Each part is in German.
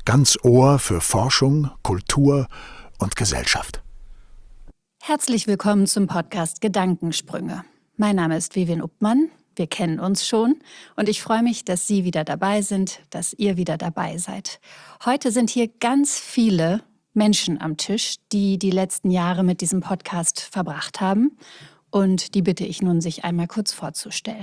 ganz Ohr für Forschung, Kultur und Gesellschaft. Herzlich willkommen zum Podcast Gedankensprünge. Mein Name ist Vivian Uppmann. Wir kennen uns schon und ich freue mich, dass Sie wieder dabei sind, dass ihr wieder dabei seid. Heute sind hier ganz viele Menschen am Tisch, die die letzten Jahre mit diesem Podcast verbracht haben. Und die bitte ich nun, sich einmal kurz vorzustellen.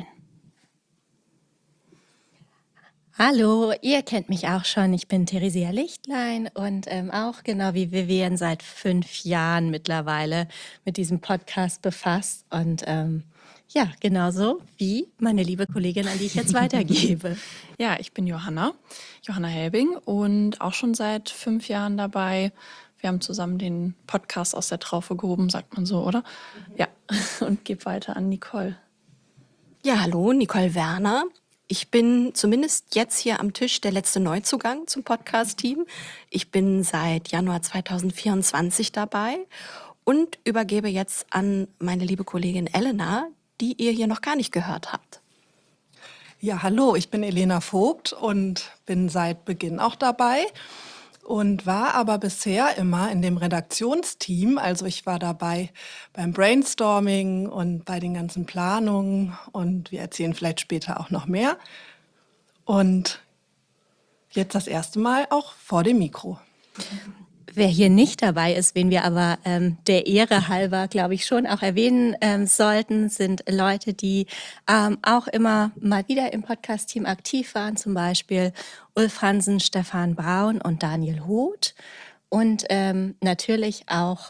Hallo, ihr kennt mich auch schon. Ich bin Theresia Lichtlein und auch genau wie Vivian seit 5 Jahren mittlerweile mit diesem Podcast befasst. Und ja, genauso wie meine liebe Kollegin, an die ich jetzt weitergebe. Ja, ich bin Johanna Helbing und auch schon seit 5 Jahren dabei. Wir haben zusammen den Podcast aus der Traufe gehoben, sagt man so, oder? Ja, und gebe weiter an Nicole. Ja, hallo, Nicole Werner. Ich bin zumindest jetzt hier am Tisch der letzte Neuzugang zum Podcast-Team. Ich bin seit Januar 2024 dabei und übergebe jetzt an meine liebe Kollegin Elena, die ihr hier noch gar nicht gehört habt. Ja, hallo, ich bin Elena Vogt und bin seit Beginn auch dabei und war aber bisher immer in dem Redaktionsteam. Also ich war dabei beim Brainstorming und bei den ganzen Planungen und wir erzählen vielleicht später auch noch mehr. Und jetzt das erste Mal auch vor dem Mikro. Wer hier nicht dabei ist, wen wir aber der Ehre halber, glaube ich, schon auch erwähnen sollten, sind Leute, die auch immer mal wieder im Podcast-Team aktiv waren, zum Beispiel Ulf Hansen, Stefan Braun und Daniel Hoth und natürlich auch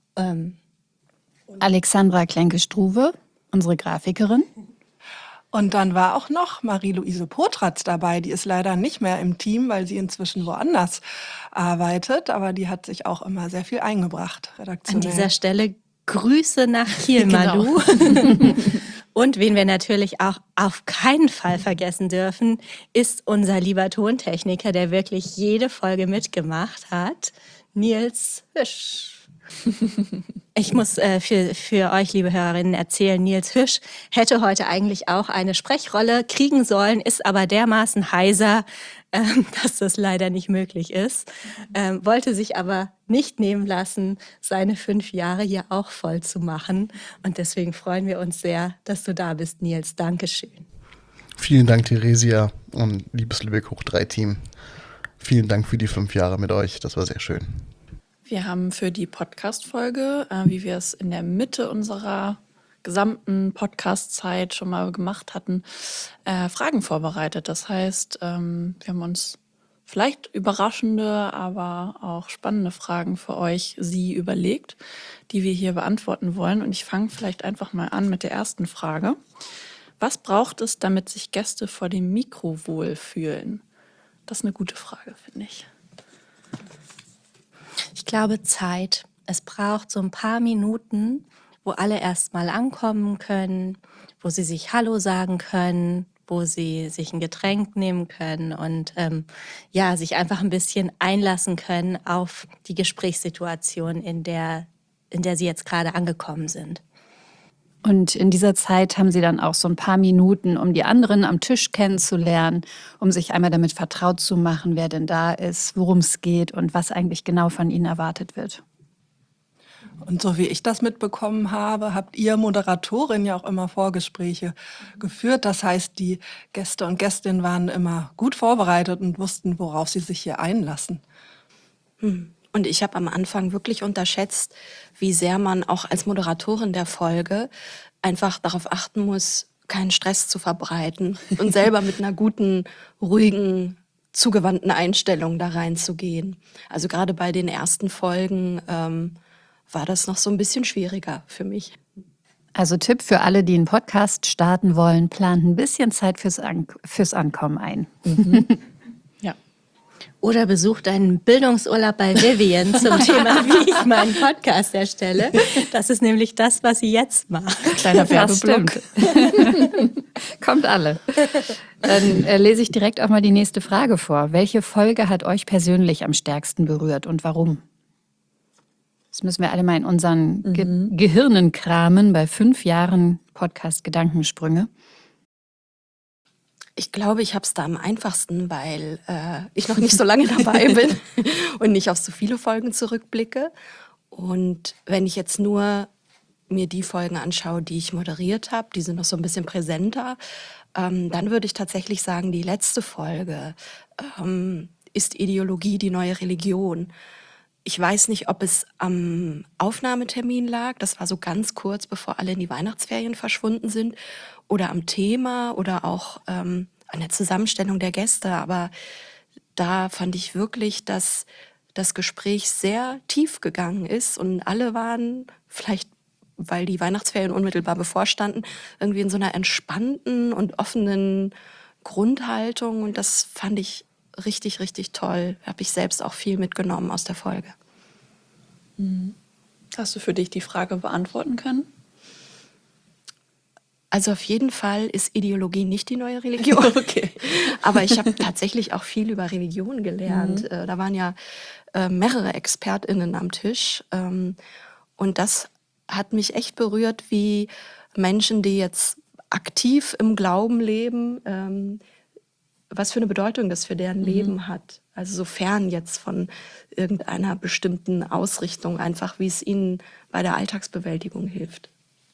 Alexandra Klenke-Struve, unsere Grafikerin. Und dann war auch noch Marie-Louise Potratz dabei. Die ist leider nicht mehr im Team, weil sie inzwischen woanders arbeitet. Aber die hat sich auch immer sehr viel eingebracht, redaktionell. An dieser Stelle Grüße nach Kiel, Malu. Und wen wir natürlich auch auf keinen Fall vergessen dürfen, ist unser lieber Tontechniker, der wirklich jede Folge mitgemacht hat, Nils Hüsch. Ich muss für euch, liebe Hörerinnen, erzählen, Nils Hüsch hätte heute eigentlich auch eine Sprechrolle kriegen sollen, ist aber dermaßen heiser, dass das leider nicht möglich ist. Wollte sich aber nicht nehmen lassen, seine 5 Jahre hier auch voll zu machen. Und deswegen freuen wir uns sehr, dass du da bist, Nils. Dankeschön. Vielen Dank, Theresia und liebes Lübeck Hoch 3 Team. Vielen Dank für die 5 Jahre mit euch. Das war sehr schön. Wir haben für die Podcast-Folge, wie wir es in der Mitte unserer gesamten Podcast-Zeit schon mal gemacht hatten, Fragen vorbereitet. Das heißt, wir haben uns vielleicht überraschende, aber auch spannende Fragen für euch, Sie überlegt, die wir hier beantworten wollen. Und ich fange vielleicht einfach mal an mit der ersten Frage. Was braucht es, damit sich Gäste vor dem Mikro wohlfühlen? Das ist eine gute Frage, finde ich. Ich glaube Zeit. Es braucht so ein paar Minuten, wo alle erstmal ankommen können, wo sie sich Hallo sagen können, wo sie sich ein Getränk nehmen können und ja, sich einfach ein bisschen einlassen können auf die Gesprächssituation, in der sie jetzt gerade angekommen sind. Und in dieser Zeit haben Sie dann auch so ein paar Minuten, um die anderen am Tisch kennenzulernen, um sich einmal damit vertraut zu machen, wer denn da ist, worum es geht und was eigentlich genau von Ihnen erwartet wird. Und so wie ich das mitbekommen habe, habt ihr Moderatorin ja auch immer Vorgespräche geführt. Das heißt, die Gäste und Gästinnen waren immer gut vorbereitet und wussten, worauf sie sich hier einlassen. Und ich habe am Anfang wirklich unterschätzt, wie sehr man auch als Moderatorin der Folge einfach darauf achten muss, keinen Stress zu verbreiten und selber mit einer guten, ruhigen, zugewandten Einstellung da reinzugehen. Also gerade bei den ersten Folgen war das noch so ein bisschen schwieriger für mich. Also Tipp für alle, die einen Podcast starten wollen, plant ein bisschen Zeit fürs Ankommen ein. Ja. Oder besucht einen Bildungsurlaub bei Vivian zum Thema, wie ich meinen Podcast erstelle. Das ist nämlich das, was sie jetzt macht. Kleiner Werbeblock. Kommt alle. Dann lese ich direkt auch mal die nächste Frage vor. Welche Folge hat euch persönlich am stärksten berührt und warum? Das müssen wir alle mal in unseren Gehirnen kramen bei 5 Jahren Podcast Gedankensprünge. Ich glaube, ich habe es da am einfachsten, weil ich noch nicht so lange dabei bin und nicht auf so viele Folgen zurückblicke. Und wenn ich jetzt nur mir die Folgen anschaue, die ich moderiert habe, die sind noch so ein bisschen präsenter, dann würde ich tatsächlich sagen, die letzte Folge ist Ideologie die neue Religion. Ich weiß nicht, ob es am Aufnahmetermin lag, das war so ganz kurz, bevor alle in die Weihnachtsferien verschwunden sind, oder am Thema oder auch an der Zusammenstellung der Gäste. Aber da fand ich wirklich, dass das Gespräch sehr tief gegangen ist und alle waren, vielleicht weil die Weihnachtsferien unmittelbar bevorstanden, irgendwie in so einer entspannten und offenen Grundhaltung. Und das fand ich richtig, richtig toll. Habe ich selbst auch viel mitgenommen aus der Folge. Hast du für dich die Frage beantworten können? Also auf jeden Fall ist Ideologie nicht die neue Religion. Okay. Aber ich habe tatsächlich auch viel über Religion gelernt. Da waren ja mehrere ExpertInnen am Tisch. Und das hat mich echt berührt, wie Menschen, die jetzt aktiv im Glauben leben, was für eine Bedeutung das für deren Leben hat. Also so fern jetzt von irgendeiner bestimmten Ausrichtung, einfach wie es ihnen bei der Alltagsbewältigung hilft.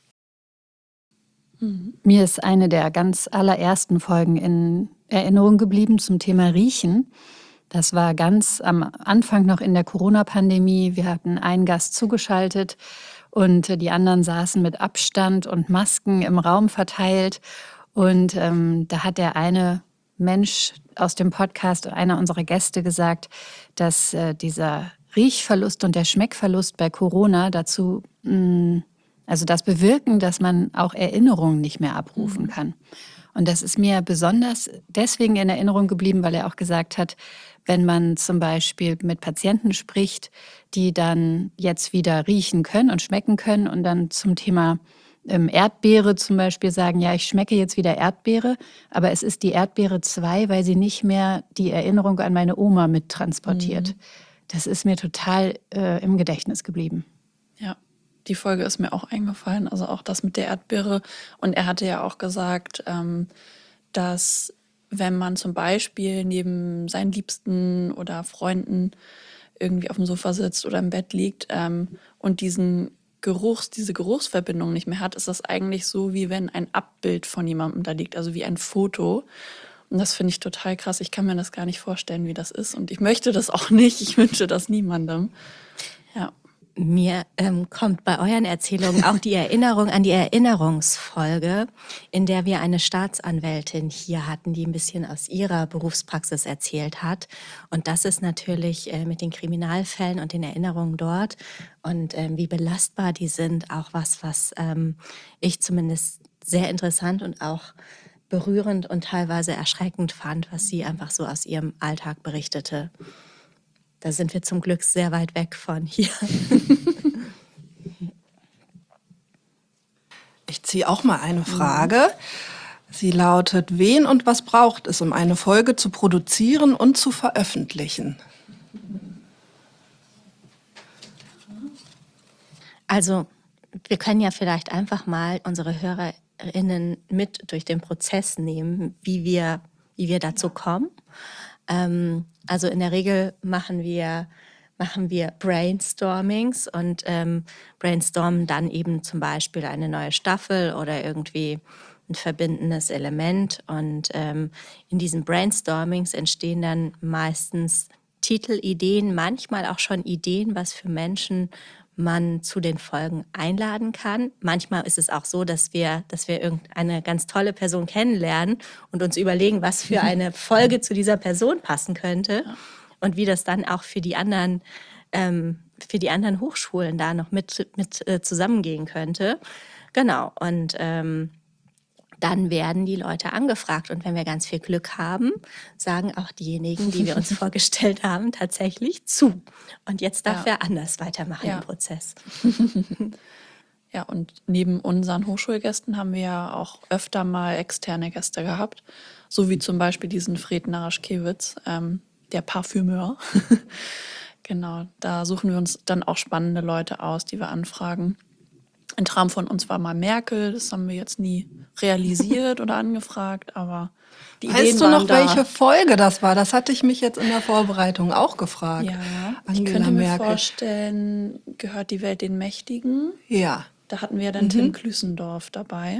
Mir ist eine der ganz allerersten Folgen in Erinnerung geblieben zum Thema Riechen. Das war ganz am Anfang noch in der Corona-Pandemie. Wir hatten einen Gast zugeschaltet und die anderen saßen mit Abstand und Masken im Raum verteilt. Und da hat der eine Mensch aus dem Podcast, einer unserer Gäste, gesagt, dass dieser Riechverlust und der Schmeckverlust bei Corona dazu also das bewirken, dass man auch Erinnerungen nicht mehr abrufen kann. Und das ist mir besonders deswegen in Erinnerung geblieben, weil er auch gesagt hat, wenn man zum Beispiel mit Patienten spricht, die dann jetzt wieder riechen können und schmecken können und dann zum Thema Erdbeere zum Beispiel sagen, ja, ich schmecke jetzt wieder Erdbeere, aber es ist die Erdbeere 2, weil sie nicht mehr die Erinnerung an meine Oma mittransportiert. Das ist mir total im Gedächtnis geblieben. Ja, die Folge ist mir auch eingefallen, also auch das mit der Erdbeere. Und er hatte ja auch gesagt, dass wenn man zum Beispiel neben seinen Liebsten oder Freunden irgendwie auf dem Sofa sitzt oder im Bett liegt und diese Geruchsverbindung nicht mehr hat, ist das eigentlich so, wie wenn ein Abbild von jemandem da liegt, also wie ein Foto. Und das finde ich total krass. Ich kann mir das gar nicht vorstellen, wie das ist. Und ich möchte das auch nicht. Ich wünsche das niemandem. Ja. Mir kommt bei euren Erzählungen auch die Erinnerung an die Erinnerungsfolge, in der wir eine Staatsanwältin hier hatten, die ein bisschen aus ihrer Berufspraxis erzählt hat. Und das ist natürlich mit den Kriminalfällen und den Erinnerungen dort und wie belastbar die sind, auch was ich zumindest sehr interessant und auch berührend und teilweise erschreckend fand, was sie einfach so aus ihrem Alltag berichtete. Da sind wir zum Glück sehr weit weg von hier. Ich ziehe auch mal eine Frage. Sie lautet, wen und was braucht es, um eine Folge zu produzieren und zu veröffentlichen? Also, wir können ja vielleicht einfach mal unsere HörerInnen mit durch den Prozess nehmen, wie wir dazu kommen. Also in der Regel machen wir Brainstormings und brainstormen dann eben zum Beispiel eine neue Staffel oder irgendwie ein verbindendes Element. Und in diesen Brainstormings entstehen dann meistens Titelideen, manchmal auch schon Ideen, was für Menschen man zu den Folgen einladen kann. Manchmal ist es auch so, dass wir irgendeine ganz tolle Person kennenlernen und uns überlegen, was für eine Folge zu dieser Person passen könnte und wie das dann auch für die anderen Hochschulen da noch mit zusammengehen könnte. Genau, und dann werden die Leute angefragt. Und wenn wir ganz viel Glück haben, sagen auch diejenigen, die wir uns vorgestellt haben, tatsächlich zu. Und jetzt darf wer anders weitermachen im Prozess. Ja, und neben unseren Hochschulgästen haben wir ja auch öfter mal externe Gäste gehabt. So wie zum Beispiel diesen Fred Naraschkewitz, der Parfümeur. Genau, da suchen wir uns dann auch spannende Leute aus, die wir anfragen. Ein Traum von uns war mal Merkel, das haben wir jetzt nie realisiert oder angefragt, aber die Ideen Weißt du waren noch, da. welche Folge das war? Das hatte ich mich jetzt in der Vorbereitung auch gefragt. Ja, ich Angela könnte mir Merkel. vorstellen, gehört die Welt den Mächtigen? Ja. Da hatten wir dann Tim Klüssendorf dabei.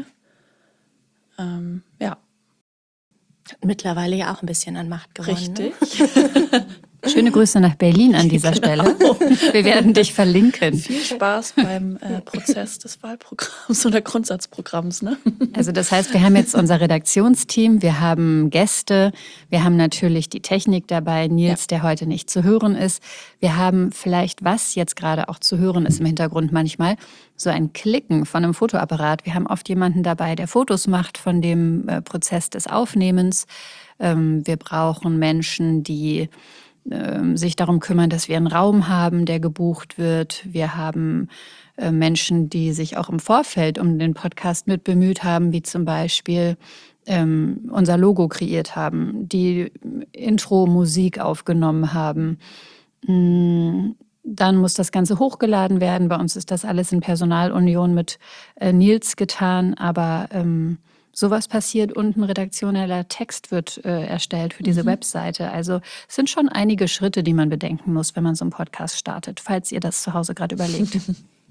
Ja, Hat mittlerweile ja auch ein bisschen an Macht gewonnen. richtig. Schöne Grüße nach Berlin an dieser Stelle. Wir werden dich verlinken. Viel Spaß beim Prozess des Wahlprogramms oder Grundsatzprogramms, ne? Also das heißt, wir haben jetzt unser Redaktionsteam, wir haben Gäste, wir haben natürlich die Technik dabei, Nils, der heute nicht zu hören ist. Wir haben vielleicht, was jetzt gerade auch zu hören ist im Hintergrund manchmal, so ein Klicken von einem Fotoapparat. Wir haben oft jemanden dabei, der Fotos macht von dem Prozess des Aufnehmens. Wir brauchen Menschen, die sich darum kümmern, dass wir einen Raum haben, der gebucht wird. Wir haben Menschen, die sich auch im Vorfeld um den Podcast mit bemüht haben, wie zum Beispiel unser Logo kreiert haben, die Intro-Musik aufgenommen haben. Dann muss das Ganze hochgeladen werden. Bei uns ist das alles in Personalunion mit Nils getan, aber sowas passiert und ein redaktioneller Text wird erstellt für diese Webseite. Also es sind schon einige Schritte, die man bedenken muss, wenn man so einen Podcast startet, falls ihr das zu Hause gerade überlegt.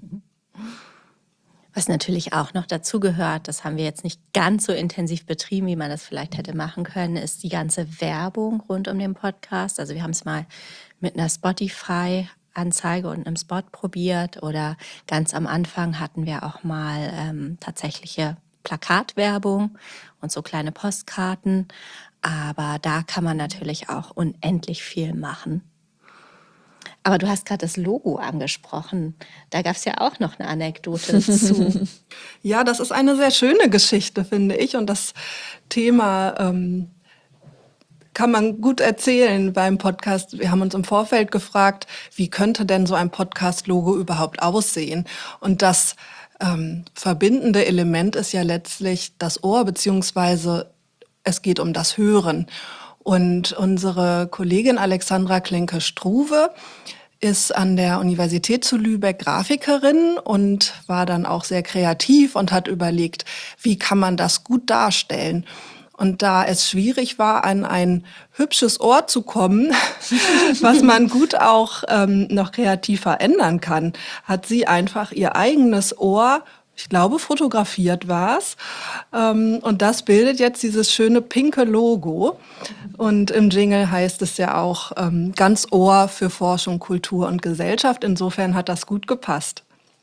Was natürlich auch noch dazu gehört, das haben wir jetzt nicht ganz so intensiv betrieben, wie man das vielleicht hätte machen können, ist die ganze Werbung rund um den Podcast. Also wir haben es mal mit einer Spotify-Anzeige und einem Spot probiert oder ganz am Anfang hatten wir auch mal tatsächliche Plakatwerbung und so kleine Postkarten. Aber da kann man natürlich auch unendlich viel machen. Aber du hast gerade das Logo angesprochen. Da gab es ja auch noch eine Anekdote zu. Ja, das ist eine sehr schöne Geschichte, finde ich. Und das Thema kann man gut erzählen beim Podcast. Wir haben uns im Vorfeld gefragt, wie könnte denn so ein Podcast-Logo überhaupt aussehen? Und das verbindende Element ist ja letztlich das Ohr, beziehungsweise es geht um das Hören. Und unsere Kollegin Alexandra Klenke-Struve ist an der Universität zu Lübeck Grafikerin und war dann auch sehr kreativ und hat überlegt, wie kann man das gut darstellen. Und da es schwierig war, an ein hübsches Ohr zu kommen, was man gut auch noch kreativ verändern kann, hat sie einfach ihr eigenes Ohr, ich glaube, fotografiert war es. Und das bildet jetzt dieses schöne pinke Logo. Und im Jingle heißt es ja auch ganz Ohr für Forschung, Kultur und Gesellschaft. Insofern hat das gut gepasst.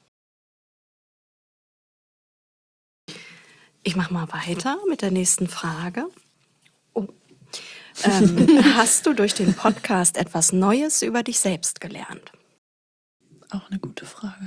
Ich mache mal weiter mit der nächsten Frage. Hast du durch den Podcast etwas Neues über dich selbst gelernt? Auch eine gute Frage.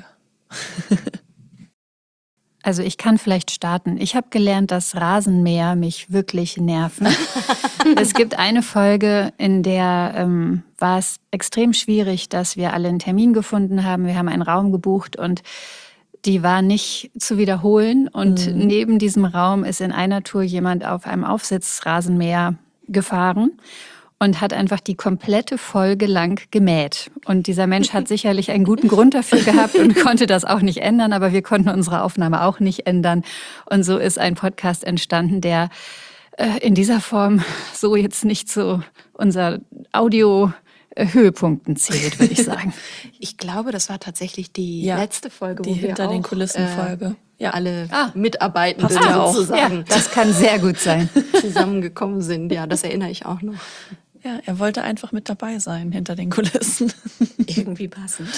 Also ich kann vielleicht starten. Ich habe gelernt, dass Rasenmäher mich wirklich nerven. Es gibt eine Folge, in der war es extrem schwierig, dass wir alle einen Termin gefunden haben. Wir haben einen Raum gebucht und die war nicht zu wiederholen. Und neben diesem Raum ist in einer Tour jemand auf einem Aufsitzrasenmäher gefahren und hat einfach die komplette Folge lang gemäht. Und dieser Mensch hat sicherlich einen guten Grund dafür gehabt und konnte das auch nicht ändern, aber wir konnten unsere Aufnahme auch nicht ändern. Und so ist ein Podcast entstanden, der in dieser Form so jetzt nicht zu unser Audio-Höhepunkten zählt, würde ich sagen. Ich glaube, das war tatsächlich die Ja, letzte Folge, die wo wir hinter auch, den Kulissen-Folge. Ja. alle Mitarbeitenden passt ja auch. sozusagen Das kann sehr gut sein. zusammengekommen sind. Ja, das erinnere ich auch noch. Ja, er wollte einfach mit dabei sein hinter den Kulissen. Irgendwie passend.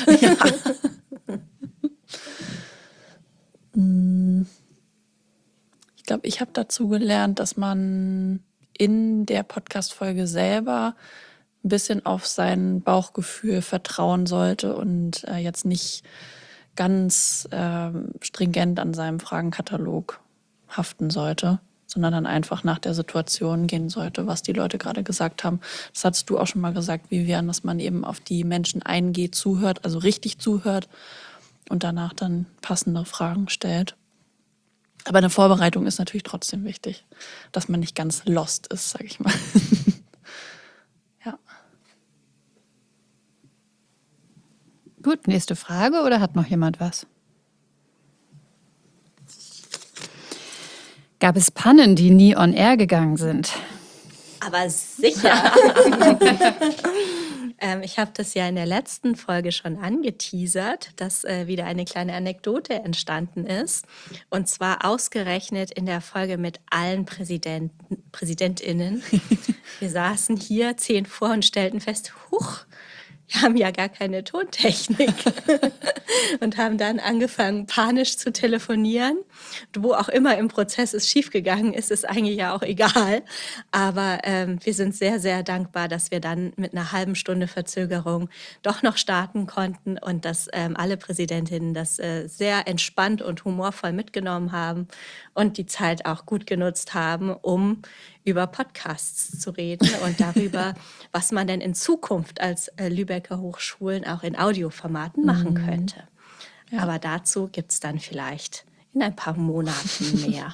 Ich glaube, ich habe dazu gelernt, dass man in der Podcast-Folge selber ein bisschen auf sein Bauchgefühl vertrauen sollte und jetzt nicht ganz stringent an seinem Fragenkatalog haften sollte, sondern dann einfach nach der Situation gehen sollte, was die Leute gerade gesagt haben. Das hattest du auch schon mal gesagt, Vivian, dass man eben auf die Menschen eingeht, zuhört, also richtig zuhört und danach dann passende Fragen stellt. Aber eine Vorbereitung ist natürlich trotzdem wichtig, dass man nicht ganz lost ist, sag ich mal. Ja. Gut, nächste Frage oder hat noch jemand was? Gab es Pannen, die nie on air gegangen sind? Aber sicher. Ich habe das ja in der letzten Folge schon angeteasert, dass wieder eine kleine Anekdote entstanden ist. Und zwar ausgerechnet in der Folge mit allen PräsidentInnen. Wir saßen hier 10 vor und stellten fest, huch, wir haben ja gar keine Tontechnik und haben dann angefangen, panisch zu telefonieren. Wo auch immer im Prozess es schiefgegangen ist, ist eigentlich ja auch egal. Aber wir sind sehr, sehr dankbar, dass wir dann mit einer halben Stunde Verzögerung doch noch starten konnten und dass alle Präsidentinnen das sehr entspannt und humorvoll mitgenommen haben und die Zeit auch gut genutzt haben, um über Podcasts zu reden und darüber, was man denn in Zukunft als Lübecker Hochschulen auch in Audioformaten machen könnte. Ja. Aber dazu gibt es dann vielleicht in ein paar Monaten mehr.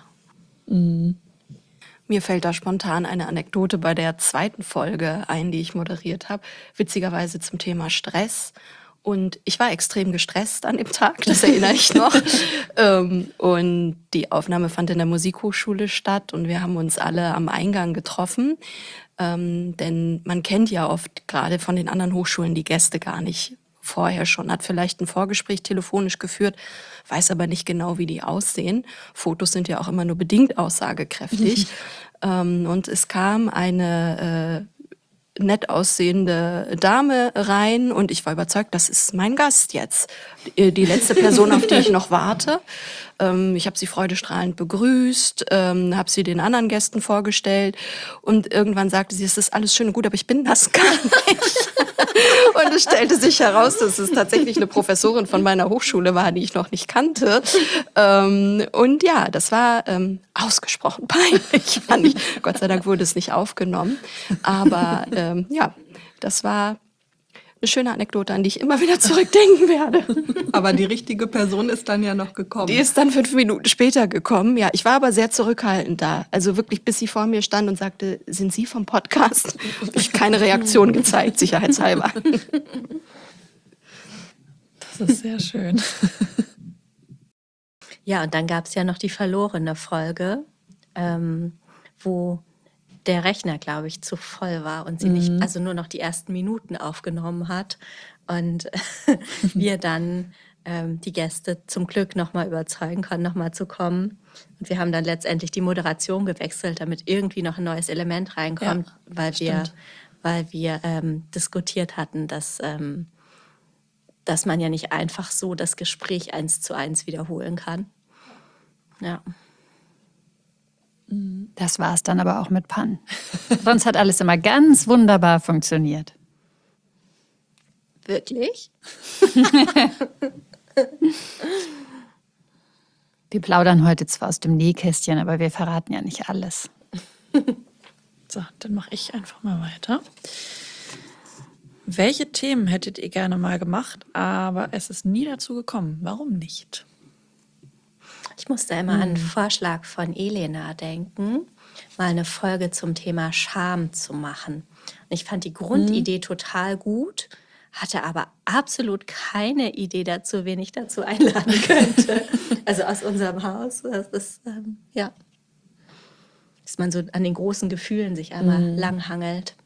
Mir fällt da spontan eine Anekdote bei der 2. Folge ein, die ich moderiert habe. Witzigerweise zum Thema Stress. Und ich war extrem gestresst an dem Tag, das erinnere ich noch. Und die Aufnahme fand in der Musikhochschule statt und wir haben uns alle am Eingang getroffen. Denn man kennt ja oft gerade von den anderen Hochschulen die Gäste gar nicht vorher schon, hat vielleicht ein Vorgespräch telefonisch geführt, weiß aber nicht genau, wie die aussehen. Fotos sind ja auch immer nur bedingt aussagekräftig. Und es kam eine nett aussehende Dame rein und ich war überzeugt, das ist mein Gast jetzt. Die letzte Person, auf die ich noch warte. Ich habe sie freudestrahlend begrüßt, habe sie den anderen Gästen vorgestellt und irgendwann sagte sie, es ist alles schön und gut, aber ich bin das gar nicht. Und es stellte sich heraus, dass es tatsächlich eine Professorin von meiner Hochschule war, die ich noch nicht kannte. Und ja, das war ausgesprochen peinlich, fand ich. Gott sei Dank wurde es nicht aufgenommen. Aber ja, das war eine schöne Anekdote, an die ich immer wieder zurückdenken werde. Aber die richtige Person ist dann ja noch gekommen. Die ist dann 5 Minuten später gekommen. Ja, ich war aber sehr zurückhaltend da. Also wirklich, bis sie vor mir stand und sagte, sind Sie vom Podcast? Habe ich keine Reaktion gezeigt, sicherheitshalber. Das ist sehr schön. Ja, und dann gab es ja noch die verlorene Folge, wo der Rechner, glaube ich, zu voll war und sie nicht, also nur noch die ersten Minuten aufgenommen hat und wir dann die Gäste zum Glück nochmal überzeugen konnten, nochmal zu kommen. Und wir haben dann letztendlich die Moderation gewechselt, damit irgendwie noch ein neues Element reinkommt, Ja, weil wir diskutiert hatten, dass man ja nicht einfach so das Gespräch 1:1 wiederholen kann. Ja. Das war es dann aber auch mit Pannen. Sonst hat alles immer ganz wunderbar funktioniert. Wirklich? Wir plaudern heute zwar aus dem Nähkästchen, aber wir verraten ja nicht alles. So, dann mache ich einfach mal weiter. Welche Themen hättet ihr gerne mal gemacht, aber es ist nie dazu gekommen? Warum nicht? Ich musste immer an einen Vorschlag von Elena denken, mal eine Folge zum Thema Scham zu machen. Und ich fand die Grundidee total gut, hatte aber absolut keine Idee dazu, wen ich dazu einladen könnte. Also aus unserem Haus. Das ist, ja, dass man so an den großen Gefühlen sich einmal langhangelt.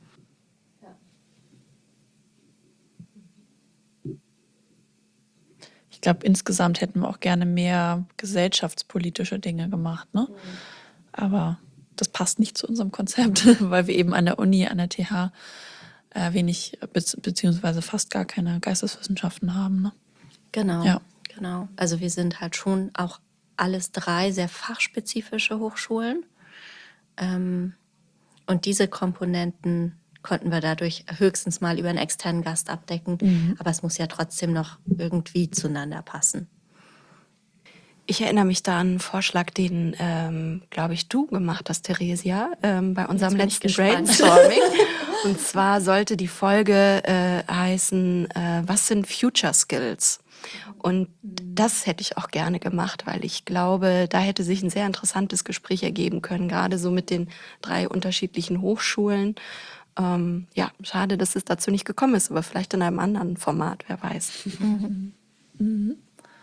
Ich glaube, insgesamt hätten wir auch gerne mehr gesellschaftspolitische Dinge gemacht, ne? Aber das passt nicht zu unserem Konzept, weil wir eben an der Uni, an der TH wenig beziehungsweise fast gar keine Geisteswissenschaften haben, ne? Genau, Ja. genau. Also wir sind halt schon auch alles 3 sehr fachspezifische Hochschulen. Und diese Komponenten konnten wir dadurch höchstens mal über einen externen Gast abdecken. Aber es muss ja trotzdem noch irgendwie zueinander passen. Ich erinnere mich da an einen Vorschlag, den, glaube ich, du gemacht hast, Theresia, bei unserem bin ich letzten gespannt. Brainstorming. Und zwar sollte die Folge heißen, was sind Future Skills? Und das hätte ich auch gerne gemacht, weil ich glaube, da hätte sich ein sehr interessantes Gespräch ergeben können, gerade so mit den 3 unterschiedlichen Hochschulen. Ja, schade, dass es dazu nicht gekommen ist, aber vielleicht in einem anderen Format, wer weiß.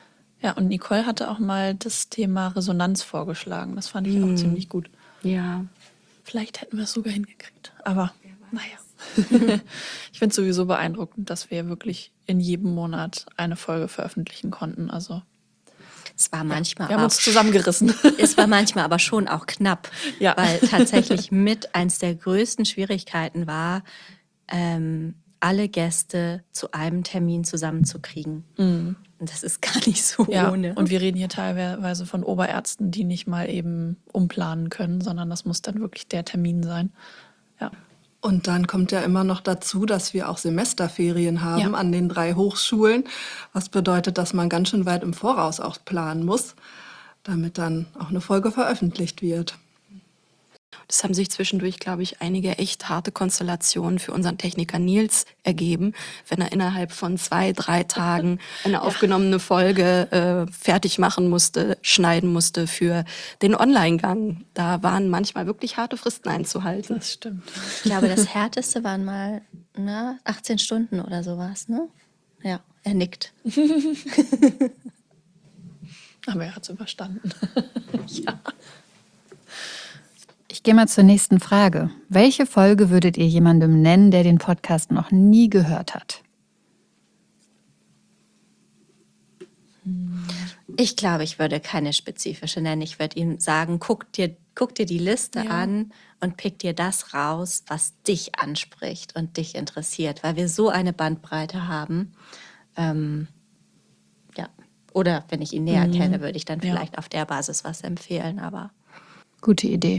Ja, und Nicole hatte auch mal das Thema Resonanz vorgeschlagen. Das fand ich auch ziemlich gut. Ja. Vielleicht hätten wir es sogar hingekriegt. Aber naja. Ich finde es sowieso beeindruckend, dass wir wirklich in jedem Monat eine Folge veröffentlichen konnten. Also Es war manchmal wir haben auch uns zusammengerissen. Es war manchmal aber schon auch knapp, Ja. weil tatsächlich mit eins der größten Schwierigkeiten war, alle Gäste zu einem Termin zusammenzukriegen. Und das ist gar nicht so Ja, ohne. und wir reden hier teilweise von Oberärzten, die nicht mal eben umplanen können, sondern das muss dann wirklich der Termin sein. Ja. Und dann kommt ja immer noch dazu, dass wir auch Semesterferien haben Ja. an den 3 Hochschulen. Was bedeutet, dass man ganz schön weit im Voraus auch planen muss, damit dann auch eine Folge veröffentlicht wird. Das haben sich zwischendurch, glaube ich, einige echt harte Konstellationen für unseren Techniker Nils ergeben, wenn er innerhalb von 2, 3 Tagen eine aufgenommene Folge fertig machen musste, schneiden musste für den Online-Gang. Da waren manchmal wirklich harte Fristen einzuhalten. Das stimmt. Ich glaube, das Härteste waren mal 18 Stunden oder sowas, ne? Ja, er nickt. Aber er hat es überstanden. Ja. Ich gehe mal zur nächsten Frage. Welche Folge würdet ihr jemandem nennen, der den Podcast noch nie gehört hat? Ich glaube, ich würde keine spezifische nennen. Ich würde ihm sagen, guck dir die Liste an und pick dir das raus, was dich anspricht und dich interessiert, weil wir so eine Bandbreite haben. Ja. Oder wenn ich ihn näher kenne, würde ich dann vielleicht auf der Basis was empfehlen. Aber Gute Idee.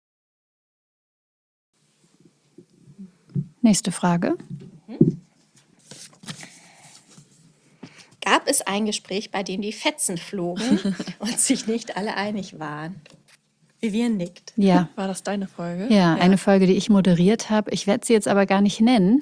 Nächste Frage. gab es ein Gespräch, bei dem die Fetzen flogen und sich nicht alle einig waren? Vivian nickt. Ja. War das deine Folge? Ja, eine Folge, die ich moderiert habe. Ich werde sie jetzt aber gar nicht nennen.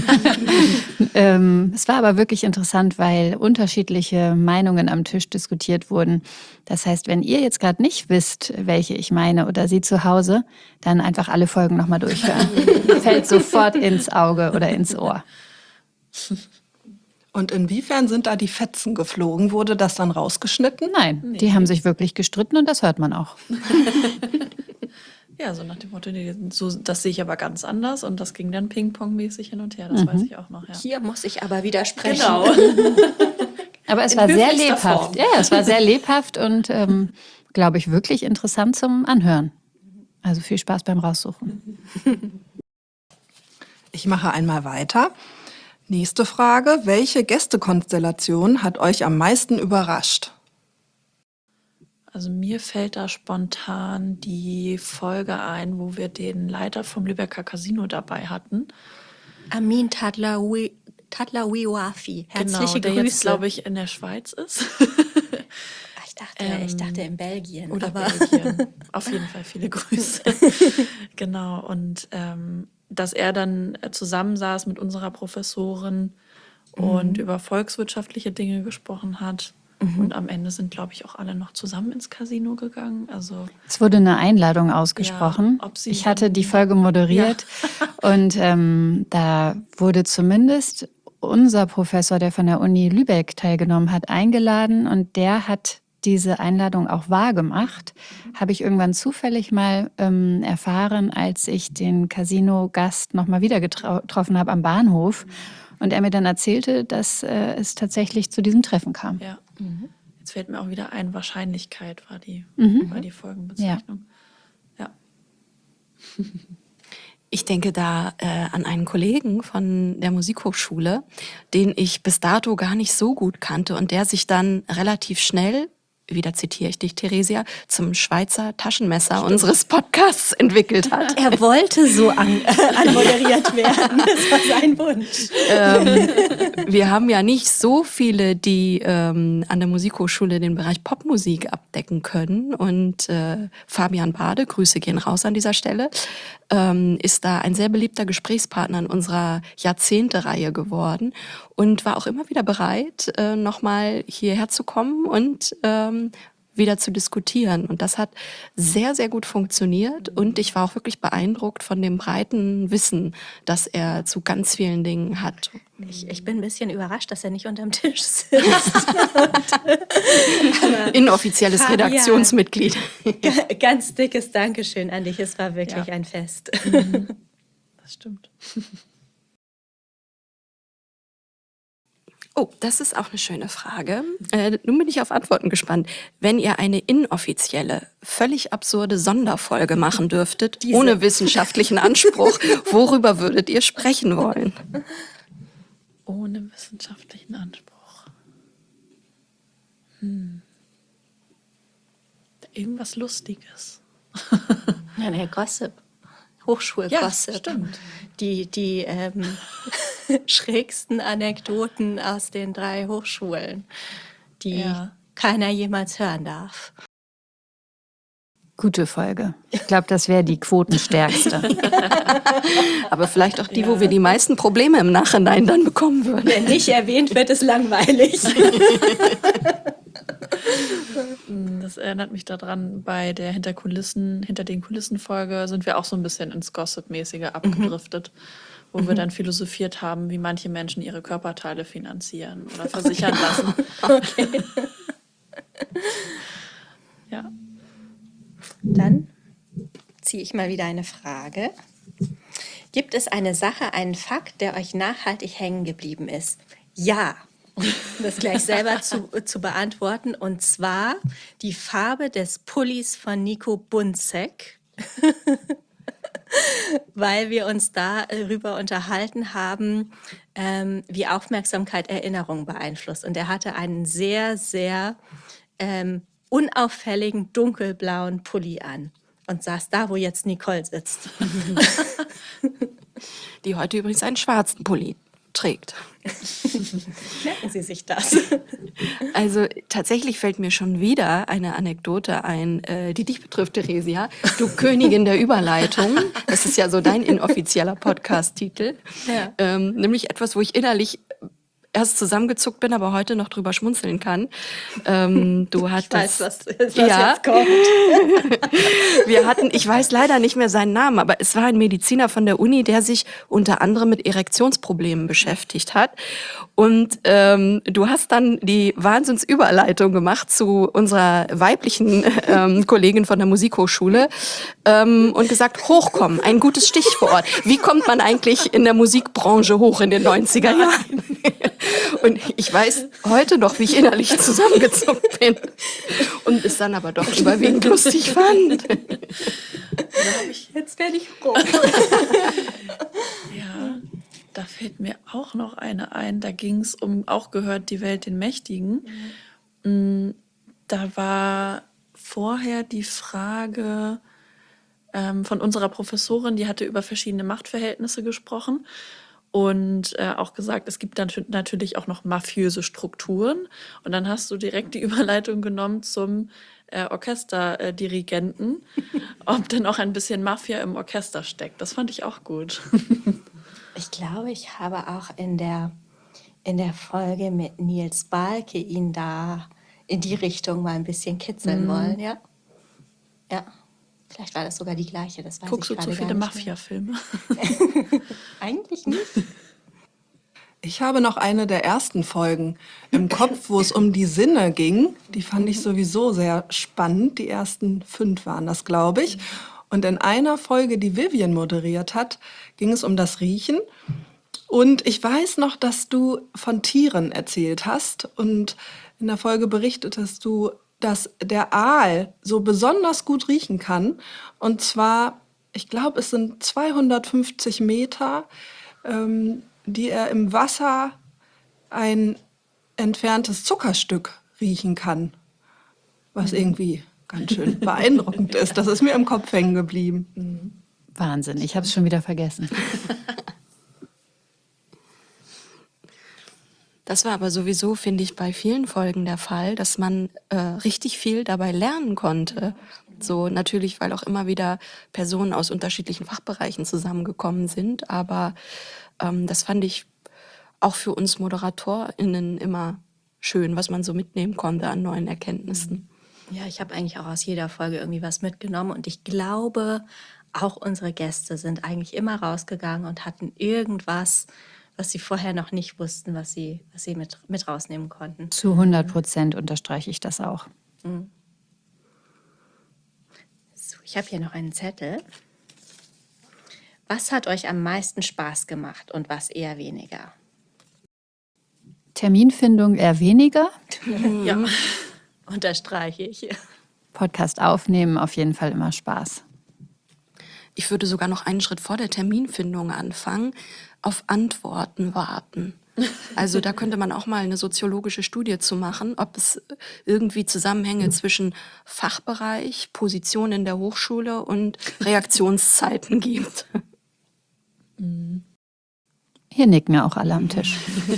Es war aber wirklich interessant, weil unterschiedliche Meinungen am Tisch diskutiert wurden. Das heißt, wenn ihr jetzt gerade nicht wisst, welche ich meine oder sie zu Hause, dann einfach alle Folgen nochmal durchhören. Fällt sofort ins Auge oder ins Ohr. Und inwiefern sind da die Fetzen geflogen? Wurde das dann rausgeschnitten? Nein, die haben sich wirklich gestritten und das hört man auch. Ja, so nach dem Motto, nee, so, das sehe ich aber ganz anders und das ging dann Ping-Pong-mäßig hin und her, das weiß ich auch noch, ja. Hier muss ich aber widersprechen. Genau. Aber es In war sehr höflichster lebhaft. Form. Ja, es war sehr lebhaft und, glaube ich, wirklich interessant zum Anhören. Also viel Spaß beim Raussuchen. Ich mache einmal weiter. Nächste Frage. Welche Gästekonstellation hat euch am meisten überrascht? Also mir fällt da spontan die Folge ein, wo wir den Leiter vom Lübecker Casino dabei hatten. Amin Tadlaoui Wafi. Herzliche der Grüße. jetzt, glaube ich, in der Schweiz ist. Ich dachte in Belgien. Oder aber Belgien. Auf jeden Fall viele Grüße. Genau. Und dass er dann zusammensaß mit unserer Professorin und über volkswirtschaftliche Dinge gesprochen hat. Und am Ende sind, glaube ich, auch alle noch zusammen ins Casino gegangen. Also Es wurde eine Einladung ausgesprochen. Ja, ob sie ich hatte dann- die Folge moderiert und da wurde zumindest unser Professor, der von der Uni Lübeck teilgenommen hat, eingeladen und der hat diese Einladung auch wahrgemacht. Habe ich irgendwann zufällig mal erfahren, als ich den Casino-Gast nochmal wieder getroffen habe am Bahnhof und er mir dann erzählte, dass es tatsächlich zu diesem Treffen kam. Ja. Jetzt fällt mir auch wieder ein, Wahrscheinlichkeit war die Folgenbezeichnung. Ja. Ich denke da an einen Kollegen von der Musikhochschule, den ich bis dato gar nicht so gut kannte und der sich dann relativ schnell, wieder zitiere ich dich, Theresia, zum Schweizer Taschenmesser unseres Podcasts entwickelt hat. er wollte so anmoderiert werden. Das war sein Wunsch. Wir haben ja nicht so viele, die an der Musikhochschule den Bereich Popmusik abdecken können. Und Fabian Bade, Grüße gehen raus an dieser Stelle, ist da ein sehr beliebter Gesprächspartner in unserer Jahrzehnte-Reihe geworden und war auch immer wieder bereit, nochmal hierher zu kommen und wieder zu diskutieren. Und das hat sehr, sehr gut funktioniert. Und ich war auch wirklich beeindruckt von dem breiten Wissen, das er zu ganz vielen Dingen hat. Ich bin ein bisschen überrascht, dass er nicht unterm Tisch sitzt. Inoffizielles Fabian, Redaktionsmitglied. Ganz dickes Dankeschön an dich. Es war wirklich ein Fest. Das stimmt. Oh, das ist auch eine schöne Frage. Nun bin ich auf Antworten gespannt. Wenn ihr eine inoffizielle, völlig absurde Sonderfolge machen dürftet, ohne wissenschaftlichen Anspruch, worüber würdet ihr sprechen wollen? Ohne wissenschaftlichen Anspruch. Irgendwas Lustiges. Ja, der Gossip. Hochschulgossip. Ja, stimmt. Die schrägsten Anekdoten aus den 3 Hochschulen, die keiner jemals hören darf. Gute Folge. Ich glaube, das wäre die quotenstärkste. Aber vielleicht auch die, wo wir die meisten Probleme im Nachhinein dann bekommen würden. Wenn nicht erwähnt wird, ist langweilig. Das erinnert mich daran, bei der Hinter den Kulissen Folge sind wir auch so ein bisschen ins Gossip-mäßige abgedriftet, wo wir dann philosophiert haben, wie manche Menschen ihre Körperteile finanzieren oder versichern lassen. Okay. Ja. Dann ziehe ich mal wieder eine Frage. Gibt es eine Sache, einen Fakt, der euch nachhaltig hängen geblieben ist? Ja. Das gleich selber zu beantworten. Und zwar die Farbe des Pullis von Nico Bunzek. Weil wir uns darüber unterhalten haben, wie Aufmerksamkeit Erinnerung beeinflusst. Und er hatte einen sehr, sehr unauffälligen dunkelblauen Pulli an und saß da, wo jetzt Nicole sitzt. Die heute übrigens einen schwarzen Pulli trägt. Merken Sie sich das? Also tatsächlich fällt mir schon wieder eine Anekdote ein, die dich betrifft, Theresia. Du Königin der Überleitung. Das ist ja so dein inoffizieller Podcast-Titel. Ja. Nämlich etwas, wo ich innerlich erst zusammengezuckt bin, aber heute noch drüber schmunzeln kann. Du hattest, was jetzt kommt. Wir hatten, ich weiß leider nicht mehr seinen Namen, aber es war ein Mediziner von der Uni, der sich unter anderem mit Erektionsproblemen beschäftigt hat. Und du hast dann die Wahnsinnsüberleitung gemacht zu unserer weiblichen Kollegin von der Musikhochschule und gesagt, hochkommen, ein gutes Stichwort. Wie kommt man eigentlich in der Musikbranche hoch in den 90er Jahren? Und ich weiß heute noch, wie ich innerlich zusammengezuckt bin und es dann aber doch überwiegend lustig fand. Jetzt werde ich rot. Ja, da fällt mir auch noch eine ein. Da ging es um, auch gehört die Welt den Mächtigen. Da war vorher die Frage von unserer Professorin, die hatte über verschiedene Machtverhältnisse gesprochen. Und auch gesagt, es gibt dann natürlich auch noch mafiöse Strukturen. Und dann hast du direkt die Überleitung genommen zum Orchesterdirigenten, ob denn auch ein bisschen Mafia im Orchester steckt. Das fand ich auch gut. Ich glaube, ich habe auch in der Folge mit Nils Balke ihn da in die Richtung mal ein bisschen kitzeln wollen, ja. Ja. Vielleicht war das sogar die gleiche. Das weiß Guckst ich du zu gerade viele gar nicht mehr. Mafia-Filme? Eigentlich nicht. Ich habe noch eine der ersten Folgen im Kopf, wo es um die Sinne ging. Die fand ich sowieso sehr spannend. Die ersten 5 waren das, glaube ich. Und in einer Folge, die Vivian moderiert hat, ging es um das Riechen. Und ich weiß noch, dass du von Tieren erzählt hast. Und in der Folge berichtetest du, dass der Aal so besonders gut riechen kann. Und zwar, ich glaube, es sind 250 Meter, die er im Wasser ein entferntes Zuckerstück riechen kann. Was irgendwie ganz schön beeindruckend ist. Das ist mir im Kopf hängen geblieben. Wahnsinn, ich habe es schon wieder vergessen. Das war aber sowieso, finde ich, bei vielen Folgen der Fall, dass man richtig viel dabei lernen konnte. So natürlich, weil auch immer wieder Personen aus unterschiedlichen Fachbereichen zusammengekommen sind. Aber das fand ich auch für uns ModeratorInnen immer schön, was man so mitnehmen konnte an neuen Erkenntnissen. Ja, ich habe eigentlich auch aus jeder Folge irgendwie was mitgenommen und ich glaube, auch unsere Gäste sind eigentlich immer rausgegangen und hatten irgendwas, was sie vorher noch nicht wussten, was sie mit rausnehmen konnten. Zu 100% unterstreiche ich das auch. So, ich habe hier noch einen Zettel. Was hat euch am meisten Spaß gemacht und was eher weniger? Terminfindung eher weniger. Ja, unterstreiche ich. Podcast aufnehmen auf jeden Fall immer Spaß. Ich würde sogar noch einen Schritt vor der Terminfindung anfangen, auf Antworten warten. Also da könnte man auch mal eine soziologische Studie zu machen, ob es irgendwie Zusammenhänge zwischen Fachbereich, Position in der Hochschule und Reaktionszeiten gibt. Hier nicken auch alle am Tisch.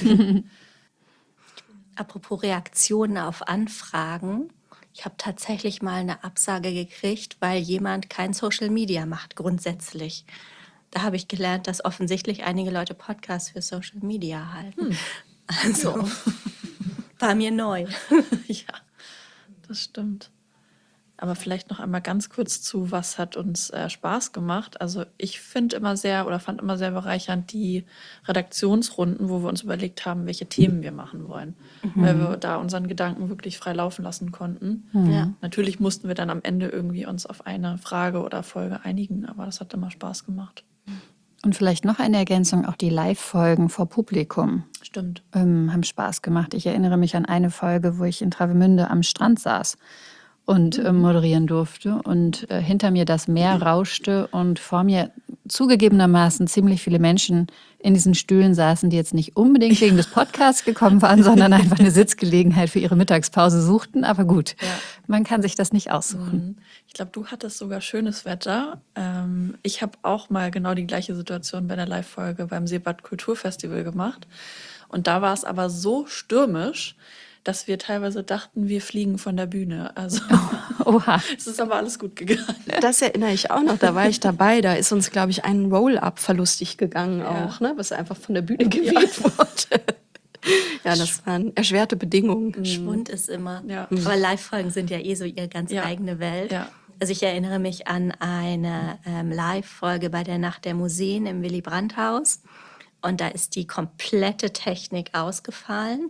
Apropos Reaktionen auf Anfragen. Ich habe tatsächlich mal eine Absage gekriegt, weil jemand kein Social Media macht, grundsätzlich. Da habe ich gelernt, dass offensichtlich einige Leute Podcasts für Social Media halten. Also war mir neu. Ja, das stimmt. Aber vielleicht noch einmal ganz kurz zu, was hat uns Spaß gemacht. Also ich fand immer sehr bereichernd die Redaktionsrunden, wo wir uns überlegt haben, welche Themen wir machen wollen. Weil wir da unseren Gedanken wirklich frei laufen lassen konnten. Ja. Natürlich mussten wir dann am Ende irgendwie uns auf eine Frage oder Folge einigen, aber das hat immer Spaß gemacht. Und vielleicht noch eine Ergänzung, auch die Live-Folgen vor Publikum Stimmt. haben Spaß gemacht. Ich erinnere mich an eine Folge, wo ich in Travemünde am Strand saß und moderieren durfte und hinter mir das Meer rauschte und vor mir zugegebenermaßen ziemlich viele Menschen in diesen Stühlen saßen, die jetzt nicht unbedingt wegen des Podcasts gekommen waren, sondern einfach eine Sitzgelegenheit für ihre Mittagspause suchten. Aber gut, man kann sich das nicht aussuchen. Ich glaube, du hattest sogar schönes Wetter. Ich habe auch mal genau die gleiche Situation bei der Live-Folge beim Seebad Kulturfestival gemacht. Und da war es aber so stürmisch, dass wir teilweise dachten, wir fliegen von der Bühne. Also Oha. es ist aber alles gut gegangen. Das erinnere ich auch noch, da war ich dabei. Da ist uns, glaube ich, ein Roll-Up verlustig gegangen auch, ne? Was einfach von der Bühne geweht wurde. Ja, das waren erschwerte Bedingungen. Schwund ist immer. Ja. Aber Live-Folgen sind ja eh so ihre ganz Ja. eigene Welt. Ja. Also ich erinnere mich an eine Live-Folge bei der Nacht der Museen im Willy-Brandt-Haus. Und da ist die komplette Technik ausgefallen.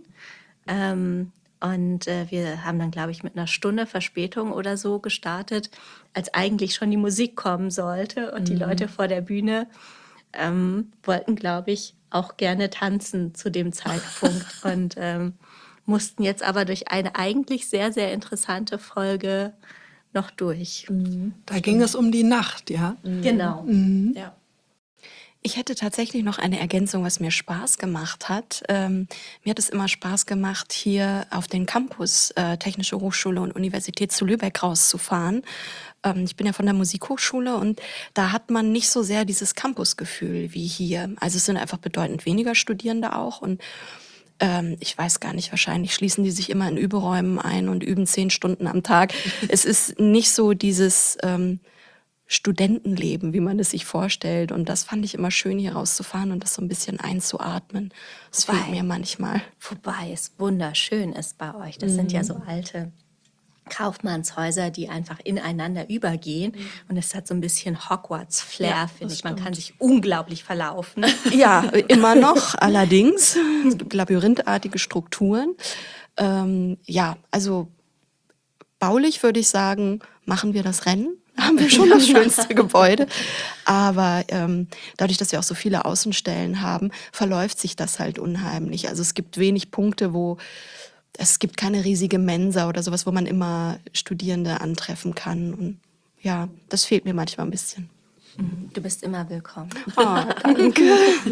Wir haben dann, glaube ich, mit einer Stunde Verspätung oder so gestartet, als eigentlich schon die Musik kommen sollte. Und die Leute vor der Bühne wollten, glaube ich, auch gerne tanzen zu dem Zeitpunkt. Und mussten jetzt aber durch eine eigentlich sehr, sehr interessante Folge noch durch. Da ging es um die Nacht, ja. Genau. Ja. Ich hätte tatsächlich noch eine Ergänzung, was mir Spaß gemacht hat. Mir hat es immer Spaß gemacht, hier auf den Campus Technische Hochschule und Universität zu Lübeck rauszufahren. Ich bin ja von der Musikhochschule und da hat man nicht so sehr dieses Campusgefühl wie hier. Also es sind einfach bedeutend weniger Studierende auch und ich weiß gar nicht, wahrscheinlich schließen die sich immer in Überräumen ein und üben 10 Stunden am Tag. Es ist nicht so dieses Studentenleben, wie man es sich vorstellt. Und das fand ich immer schön, hier rauszufahren und das so ein bisschen einzuatmen. Das fehlt mir manchmal. Wobei es wunderschön ist bei euch. Das sind ja so alte Kaufmannshäuser, die einfach ineinander übergehen. Und es hat so ein bisschen Hogwarts-Flair, finde ich. Man kann sich unglaublich verlaufen. Ja, immer noch, allerdings. Es gibt labyrinthartige Strukturen. Ja, also baulich würde ich sagen, machen wir das Rennen. Haben wir schon das schönste Gebäude. Aber dadurch, dass wir auch so viele Außenstellen haben, verläuft sich das halt unheimlich. Also es gibt wenig Punkte, es gibt keine riesige Mensa oder sowas, wo man immer Studierende antreffen kann. Und ja, das fehlt mir manchmal ein bisschen. Du bist immer willkommen. Oh, danke.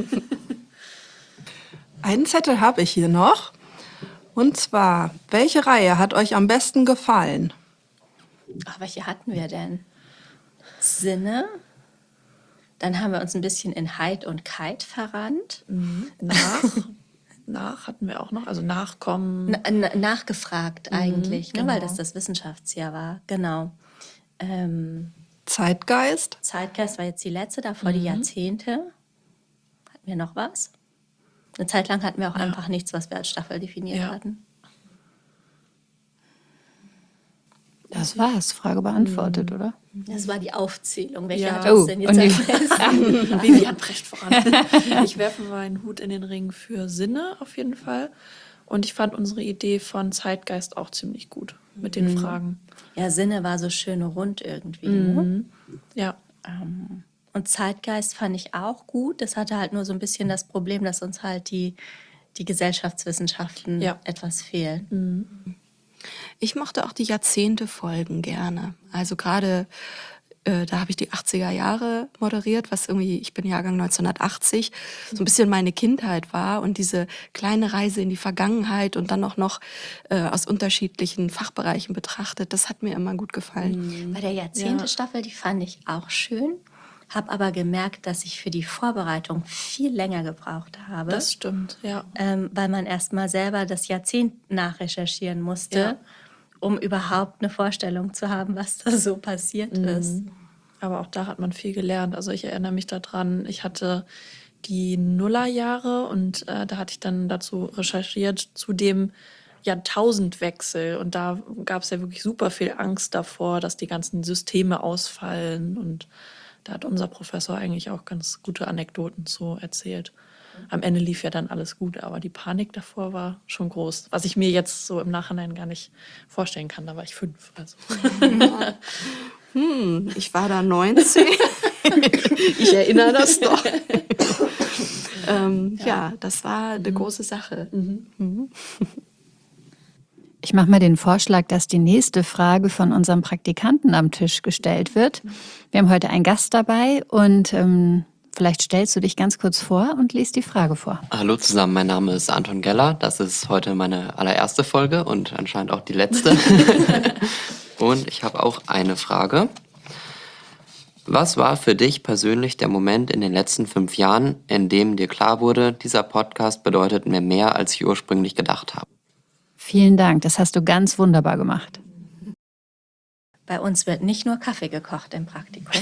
Einen Zettel habe ich hier noch. Und zwar, welche Reihe hat euch am besten gefallen? Ach, welche hatten wir denn? Sinne. Dann haben wir uns ein bisschen in Heid und Kite verrannt. Nach hatten wir auch noch, also Nachkommen. Nachgefragt eigentlich, ne, weil das Wissenschaftsjahr war. Genau. Zeitgeist? Zeitgeist war jetzt die letzte, davor die Jahrzehnte. Hatten wir noch was? Eine Zeit lang hatten wir auch einfach nichts, was wir als Staffel definiert hatten. Das war's, Frage beantwortet, oder? Das war die Aufzählung. Welche Ja. hat uns denn jetzt und die- am besten? Vivian prescht voran. Ich werfe meinen Hut in den Ring für Sinne auf jeden Fall. Und ich fand unsere Idee von Zeitgeist auch ziemlich gut mit den Fragen. Ja, Sinne war so schön rund irgendwie. Ne? Ja. Und Zeitgeist fand ich auch gut. Das hatte halt nur so ein bisschen das Problem, dass uns halt die Gesellschaftswissenschaften Ja. etwas fehlen. Ich mochte auch die Jahrzehnte-Folgen gerne. Also gerade da habe ich die 80er Jahre moderiert, was irgendwie, ich bin Jahrgang 1980, so ein bisschen meine Kindheit war. Und diese kleine Reise in die Vergangenheit und dann auch noch aus unterschiedlichen Fachbereichen betrachtet, das hat mir immer gut gefallen. Bei der Jahrzehnte-Staffel, die fand ich auch schön. Habe aber gemerkt, dass ich für die Vorbereitung viel länger gebraucht habe. Das stimmt, ja. Weil man erst mal selber das Jahrzehnt nachrecherchieren musste, Ja. um überhaupt eine Vorstellung zu haben, was da so passiert ist. Aber auch da hat man viel gelernt. Also ich erinnere mich daran, ich hatte die Nullerjahre und da hatte ich dann dazu recherchiert zu dem Jahrtausendwechsel. Und da gab es ja wirklich super viel Angst davor, dass die ganzen Systeme ausfallen. Und da hat unser Professor eigentlich auch ganz gute Anekdoten zu erzählt. Am Ende lief ja dann alles gut, aber die Panik davor war schon groß. Was ich mir jetzt so im Nachhinein gar nicht vorstellen kann. Da war ich 5. Also. Ich war da 19. Ich erinnere das noch. Ja, das war eine große Sache. Ich mache mal den Vorschlag, dass die nächste Frage von unserem Praktikanten am Tisch gestellt wird. Wir haben heute einen Gast dabei und vielleicht stellst du dich ganz kurz vor und liest die Frage vor. Hallo zusammen, mein Name ist Anton Geller. Das ist heute meine allererste Folge und anscheinend auch die letzte. Und ich habe auch eine Frage. Was war für dich persönlich der Moment in den letzten 5 Jahren, in dem dir klar wurde, dieser Podcast bedeutet mir mehr, als ich ursprünglich gedacht habe? Vielen Dank, das hast du ganz wunderbar gemacht. Bei uns wird nicht nur Kaffee gekocht im Praktikum.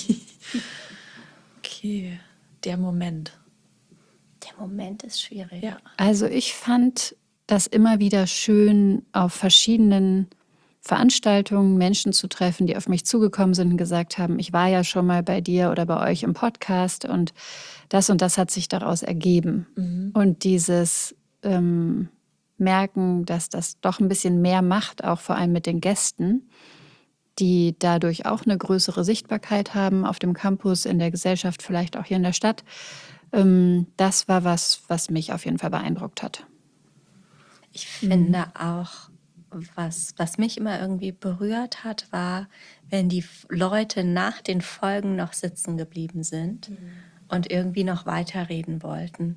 Okay, der Moment. Der Moment ist schwierig. Ja. Also ich fand das immer wieder schön, auf verschiedenen Veranstaltungen Menschen zu treffen, die auf mich zugekommen sind und gesagt haben, ich war ja schon mal bei dir oder bei euch im Podcast und das hat sich daraus ergeben. Und dieses Merken, dass das doch ein bisschen mehr macht, auch vor allem mit den Gästen, die dadurch auch eine größere Sichtbarkeit haben auf dem Campus, in der Gesellschaft, vielleicht auch hier in der Stadt. Das war was mich auf jeden Fall beeindruckt hat. Ich finde auch, was mich immer irgendwie berührt hat, war, wenn die Leute nach den Folgen noch sitzen geblieben sind und irgendwie noch weiterreden wollten.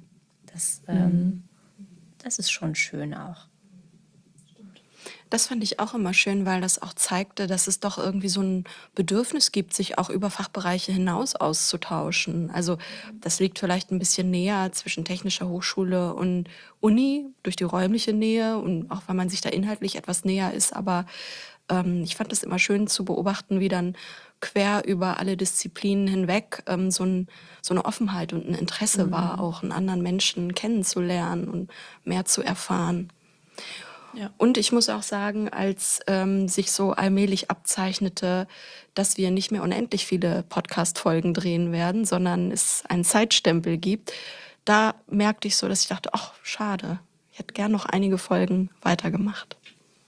Das ist schon schön auch. Das fand ich auch immer schön, weil das auch zeigte, dass es doch irgendwie so ein Bedürfnis gibt, sich auch über Fachbereiche hinaus auszutauschen. Also das liegt vielleicht ein bisschen näher zwischen Technischer Hochschule und Uni durch die räumliche Nähe und auch weil man sich da inhaltlich etwas näher ist. Aber ich fand es immer schön zu beobachten, wie dann quer über alle Disziplinen hinweg so eine Offenheit und ein Interesse war, auch einen anderen Menschen kennenzulernen und mehr zu erfahren. Ja. Und ich muss auch sagen, als sich so allmählich abzeichnete, dass wir nicht mehr unendlich viele Podcast-Folgen drehen werden, sondern es einen Zeitstempel gibt, da merkte ich so, dass ich dachte, ach, schade, ich hätte gern noch einige Folgen weitergemacht.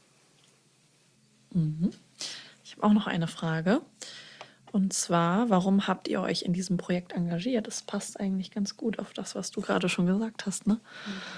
Ich habe auch noch eine Frage. Und zwar, warum habt ihr euch in diesem Projekt engagiert? Das passt eigentlich ganz gut auf das, was du gerade schon gesagt hast, ne?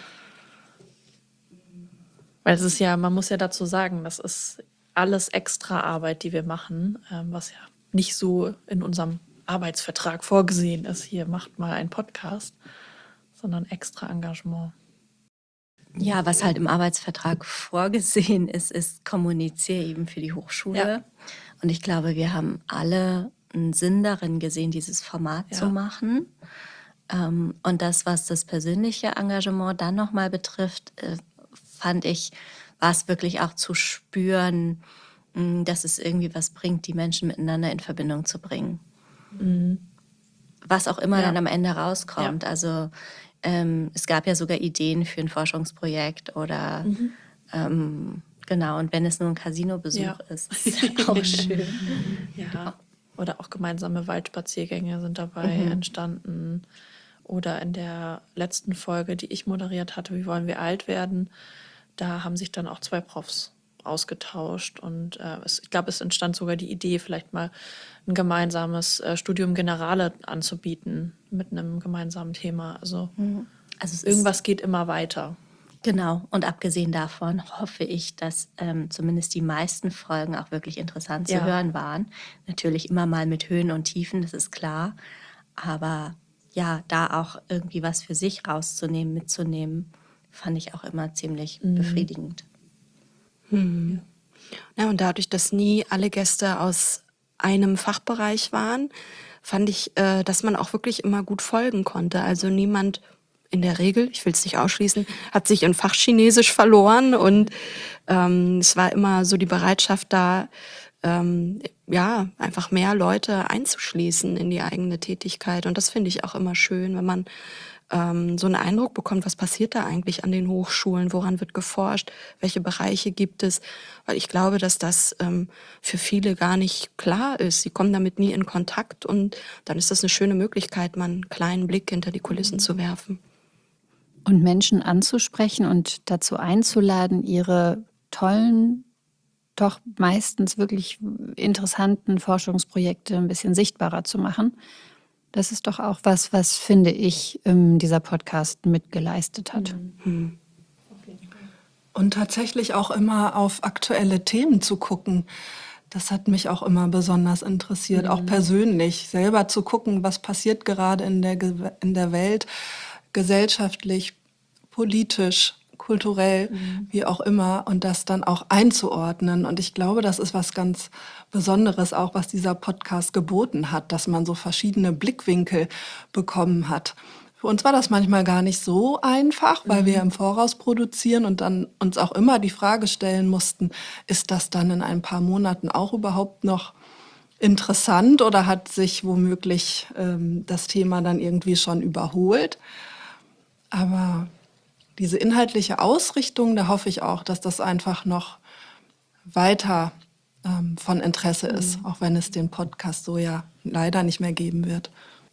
Weil es ist ja, man muss ja dazu sagen, das ist alles extra Arbeit, die wir machen, was ja nicht so in unserem Arbeitsvertrag vorgesehen ist. Hier macht mal einen Podcast, sondern extra Engagement. Ja, was halt im Arbeitsvertrag vorgesehen ist kommuniziere eben für die Hochschule. Ja. Und ich glaube, wir haben alle einen Sinn darin gesehen, dieses Format zu machen. Und das, was das persönliche Engagement dann nochmal betrifft, fand ich, war es wirklich auch zu spüren, dass es irgendwie was bringt, die Menschen miteinander in Verbindung zu bringen. Was auch immer dann am Ende rauskommt. Ja. Also es gab ja sogar Ideen für ein Forschungsprojekt oder Genau, und wenn es nur ein Casino-Besuch Ja. ist, ist auch schön. Ja. Oder auch gemeinsame Waldspaziergänge sind dabei entstanden. Oder in der letzten Folge, die ich moderiert hatte, Wie wollen wir alt werden? Da haben sich dann auch 2 Profs ausgetauscht. Und ich glaube, es entstand sogar die Idee, vielleicht mal ein gemeinsames Studium Generale anzubieten mit einem gemeinsamen Thema. Also Also es irgendwas geht immer weiter. Genau, und abgesehen davon hoffe ich, dass zumindest die meisten Folgen auch wirklich interessant zu Ja. hören waren. Natürlich immer mal mit Höhen und Tiefen, das ist klar. Aber ja, da auch irgendwie was für sich rauszunehmen, mitzunehmen, fand ich auch immer ziemlich befriedigend. Ja, und dadurch, dass nie alle Gäste aus einem Fachbereich waren, fand ich, dass man auch wirklich immer gut folgen konnte. Also niemand, in der Regel, ich will es nicht ausschließen, hat sich in Fachchinesisch verloren und es war immer so die Bereitschaft da, einfach mehr Leute einzuschließen in die eigene Tätigkeit. Und das finde ich auch immer schön, wenn man so einen Eindruck bekommt, was passiert da eigentlich an den Hochschulen, woran wird geforscht, welche Bereiche gibt es, weil ich glaube, dass das für viele gar nicht klar ist. Sie kommen damit nie in Kontakt und dann ist das eine schöne Möglichkeit, mal einen kleinen Blick hinter die Kulissen zu werfen. Und Menschen anzusprechen und dazu einzuladen, ihre tollen, doch meistens wirklich interessanten Forschungsprojekte ein bisschen sichtbarer zu machen. Das ist doch auch was, finde ich, dieser Podcast mitgeleistet hat. Und tatsächlich auch immer auf aktuelle Themen zu gucken. Das hat mich auch immer besonders interessiert, auch persönlich, selber zu gucken, was passiert gerade in der Welt, gesellschaftlich, politisch, kulturell, wie auch immer, und das dann auch einzuordnen. Und ich glaube, das ist was ganz Besonderes auch, was dieser Podcast geboten hat, dass man so verschiedene Blickwinkel bekommen hat. Für uns war das manchmal gar nicht so einfach, weil wir im Voraus produzieren und dann uns auch immer die Frage stellen mussten, ist das dann in ein paar Monaten auch überhaupt noch interessant oder hat sich womöglich das Thema dann irgendwie schon überholt? Aber diese inhaltliche Ausrichtung, da hoffe ich auch, dass das einfach noch weiter von Interesse ist, auch wenn es den Podcast so ja leider nicht mehr geben wird.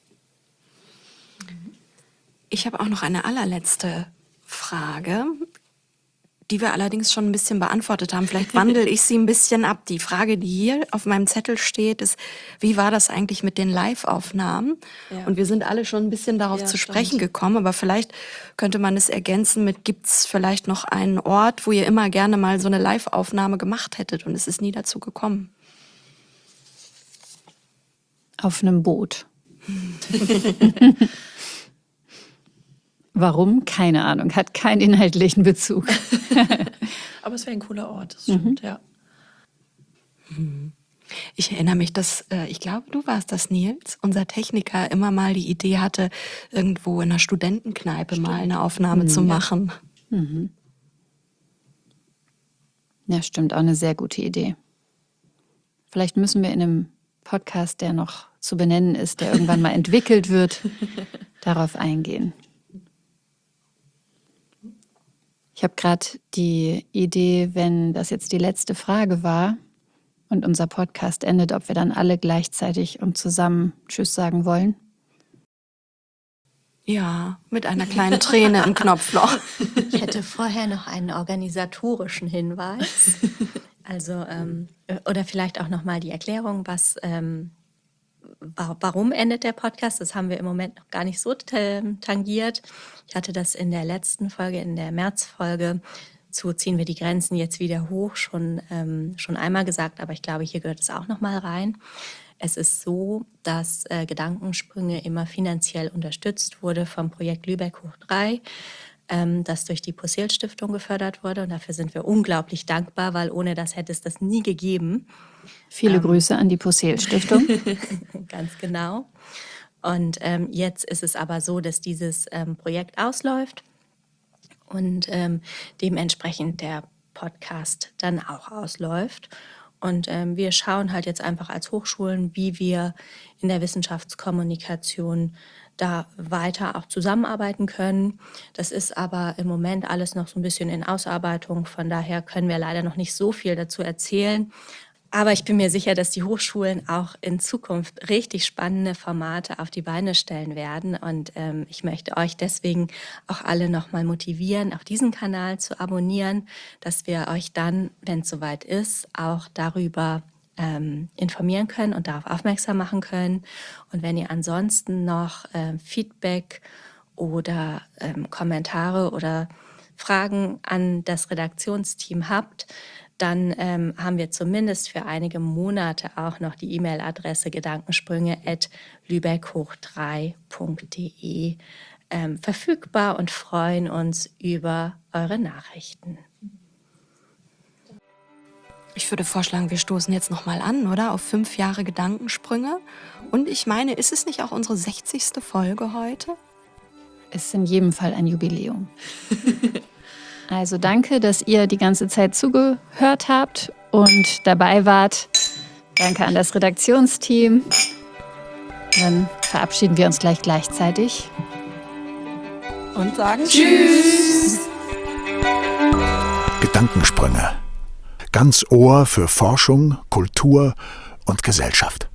Ich habe auch noch eine allerletzte Frage, die wir allerdings schon ein bisschen beantwortet haben. Vielleicht wandle ich sie ein bisschen ab. Die Frage, die hier auf meinem Zettel steht, ist, wie war das eigentlich mit den Live-Aufnahmen? Ja. Und wir sind alle schon ein bisschen darauf zu sprechen gekommen, aber vielleicht könnte man es ergänzen mit, gibt es vielleicht noch einen Ort, wo ihr immer gerne mal so eine Live-Aufnahme gemacht hättet und es ist nie dazu gekommen? Auf einem Boot. Warum? Keine Ahnung. Hat keinen inhaltlichen Bezug. Aber es wäre ein cooler Ort, das stimmt, ja. Ich erinnere mich, dass, ich glaube, du warst das, Nils, unser Techniker, immer mal die Idee hatte, irgendwo in einer Studentenkneipe mal eine Aufnahme zu machen. Ja, stimmt. Auch eine sehr gute Idee. Vielleicht müssen wir in einem Podcast, der noch zu benennen ist, der irgendwann mal entwickelt wird, darauf eingehen. Ich habe gerade die Idee, wenn das jetzt die letzte Frage war und unser Podcast endet, ob wir dann alle gleichzeitig und zusammen Tschüss sagen wollen. Ja, mit einer kleinen Träne im Knopfloch. Ich hätte vorher noch einen organisatorischen Hinweis. Also, oder vielleicht auch nochmal die Erklärung, warum endet der Podcast? Das haben wir im Moment noch gar nicht so tangiert. Ich hatte das in der letzten Folge, in der Märzfolge, zu ziehen wir die Grenzen jetzt wieder hoch, schon einmal gesagt, aber ich glaube, hier gehört es auch nochmal rein. Es ist so, dass Gedankensprünge immer finanziell unterstützt wurde vom Projekt Lübeck hoch 3, das durch die Possehl-Stiftung gefördert wurde. Und dafür sind wir unglaublich dankbar, weil ohne das hätte es das nie gegeben. Viele Grüße an die Possehl-Stiftung. Ganz genau. Und jetzt ist es aber so, dass dieses Projekt ausläuft und dementsprechend der Podcast dann auch ausläuft. Und wir schauen halt jetzt einfach als Hochschulen, wie wir in der Wissenschaftskommunikation da weiter auch zusammenarbeiten können. Das ist aber im Moment alles noch so ein bisschen in Ausarbeitung. Von daher können wir leider noch nicht so viel dazu erzählen. Aber ich bin mir sicher, dass die Hochschulen auch in Zukunft richtig spannende Formate auf die Beine stellen werden. Und ich möchte euch deswegen auch alle nochmal motivieren, auch diesen Kanal zu abonnieren, dass wir euch dann, wenn es soweit ist, auch darüber informieren können und darauf aufmerksam machen können. Und wenn ihr ansonsten noch Feedback oder Kommentare oder Fragen an das Redaktionsteam habt, dann haben wir zumindest für einige Monate auch noch die E-Mail-Adresse gedankensprünge@lübeckhoch3.de verfügbar und freuen uns über eure Nachrichten. Ich würde vorschlagen, wir stoßen jetzt nochmal an, oder? Auf 5 Jahre Gedankensprünge. Und ich meine, ist es nicht auch unsere 60. Folge heute? Ist in jedem Fall ein Jubiläum. Also danke, dass ihr die ganze Zeit zugehört habt und dabei wart. Danke an das Redaktionsteam. Dann verabschieden wir uns gleichzeitig. Und sagen Tschüss. Gedankensprünge. Ganz Ohr für Forschung, Kultur und Gesellschaft.